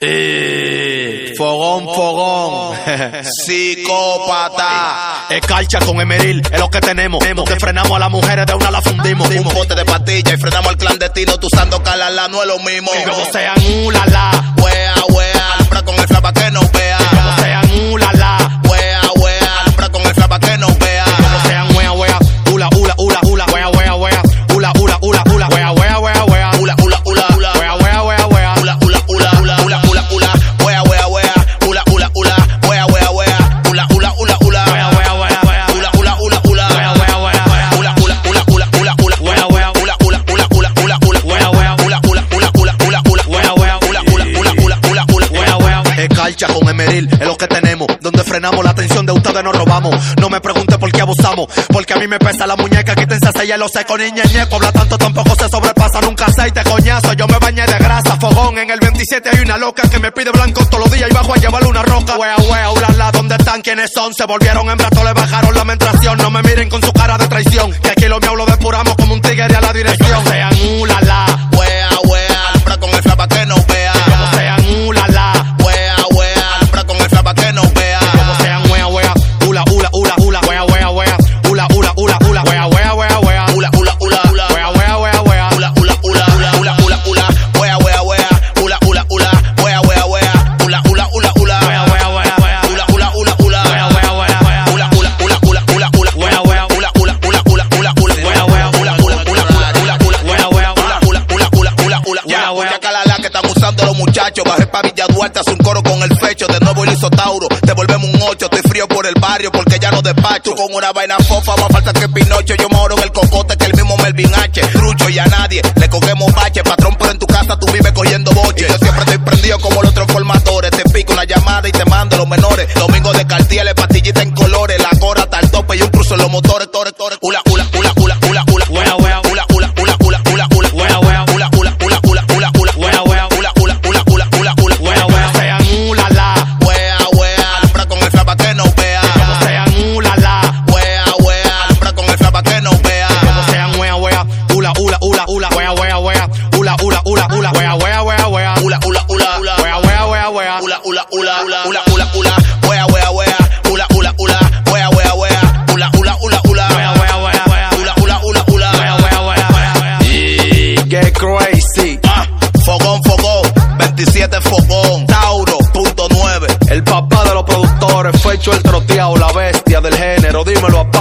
Fogón. Psicópata. Escarcha con Emeril, es lo que tenemos. Donde frenamos a las mujeres, de una la fundimos. Un bote de pastillas y frenamos al clandestino. Tú usando calala, no es lo mismo. Como sean ulala. Wea, wea, alumbra con el fla pa' que no vea. Como sean ulala. Wea, wea, alumbra con el fla pa' que no vea. Como sean wea, wea, ula, ula, ula, ula, wea, wea, wea, ula, ula, ula, ula, wea, wea, wea, wea, ula, ula, ula, ula, wea, wea, wea, wea, ula, ula, ula, ula, ula, ula, ula, wea, wea, wea, ula, ula, ula, wea, wea, wea, ula, ula, ula, ula, wea, wea, wea, wea, ula, ula, ula, ula, wea, wea, wea, wea, ula, ula, ula, ula, ula, ula, wea, wea, ula, ula, ula, ula, ula, ula, wea, wea, ula, ula, ula, ula, ula, ula, wea, wea, ula, ula, ula, ula, ula, ula, wea, wea. Escarcha con Emeril, es lo que tenemos. Donde frenamos la atención de ustedes nos robamos. No me pregunte por qué abusamos, porque a mí me pesa la muñeca. Quítense ese hielo seco, niña, ñeco. Habla tanto, tampoco se sobrepasa. Nunca aceite, coñazo, yo me bañé de grasa. Fogón, en el 27 hay una loca que me pide blanco todos los días y bajo a llevarle una roca. Wea, wea, ulala, ¿dónde están? ¿Quiénes son? Se volvieron hembras, le bajaron la menstruación. No me miren con su cara de traición, que aquí lo mío lo depuramos como un tigre a la dirección. Sean ulala. wea, wea, alumbra con el fla pa' que no vea. Como sean ulala. Wea, wea, alumbra con el fla pa' que no vea. Como sean wea, wea, ula, ula, ula, ula, wea, wea, wea, ula, ula, ula, ula, wea, wea, wea, wea, Ula, ula, ula, ula, wea, wea, wea, wea, ula, ula, ula, ula, ula, ula, ula, wea, wea, wea, ula, ula, ula, wea, wea, wea, ula, ula, ula, ula, wea, wea, wea, wea, ula, ula, ula, ula, wea, wea, wea, wea, ula, ula, ula, ula, ula, ula, wea, wea, ula, ula, ula, ula, ula, ula, wea, wea, ula, ula, ula, ula, ula, ula, wea, wea, ula, ula, ula, ula, ula, ula, Ya, ya calala que están usando los muchachos. Bajé pa' Villa Duarte, hace un coro con el fecho. De nuevo el Tauro, devolvemos un 8. Estoy frío por el barrio porque ya no despacho. Con una vaina fofa, más falta que Pinocho. Yo me oro en el cocote que el mismo Melvin H. Trucho y a nadie le cogemos bache. Patrón, pero en tu casa tú vives cogiendo boche. Y yo siempre estoy prendido como los transformadores. Te pico una llamada y te mando los menores. Domingo de Cartier, pastillita en colores. La gorra hasta el tope y un cruzo en los motores. Ula, ula, ula, ula, ula, ula, wea, wea, ula, ula, ula, ula, ula, ula, wea, wea, ula, ula, ula, ula, ula, ula, wea, wea, ula, ula, ula, ula, ula, ula, wea, wea, sean ulala. wea, wea, alumbra con el fla pa' que no vea. Como sean ulala. Wea, wea, alumbra con el fla pa' que no vea. Como sean wea, wea, ula, ula, ula, ula, wea, wea, wea, ula, ula, ula, ula, wea, wea, wea, wea, Ula, ula, ula, ula, wea, wea, wea, wea, ula, ula, ula, ula, ula, ula, ula, wea, wea, wea, ula, ula, ula, wea, wea, wea, ula, ula, ula, ula, wea, wea, wea, wea, ula, ula, ula, ula, wea, wea, wea, wea, y get crazy. Fogón, fogón, 27 fogón, Tauro, .9. El papá de los productores, Fecho el troteado, la bestia del género, dímelo, papá.